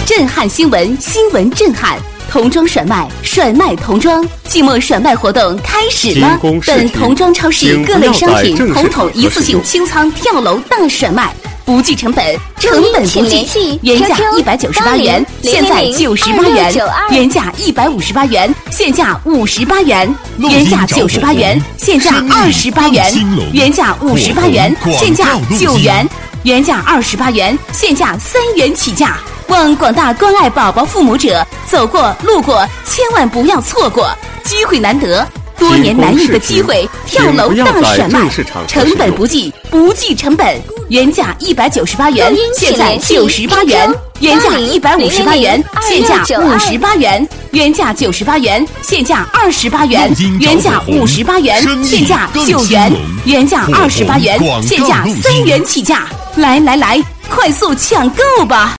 震撼新闻，新闻震撼。童装甩卖，甩卖童装，季末甩卖活动开始了！本童装超市各类商品统统一次性清仓跳楼大甩卖，不计成本，成本不计，原价198元，现在98元；原价158元，现价58元；原价98元，现价28元；原价58元，现价9元；原价28元，现价3元起价。望广大关爱宝宝父母者走过路过，千万不要错过，机会难得，多年难遇的机会，跳楼大甩卖，成本不计，不计成本，原价198元，现在98元；原价158元，现价58元；原价98元，现价28元；原价58元，现价9元；原价28元，现价3元起价。来，快速抢购吧！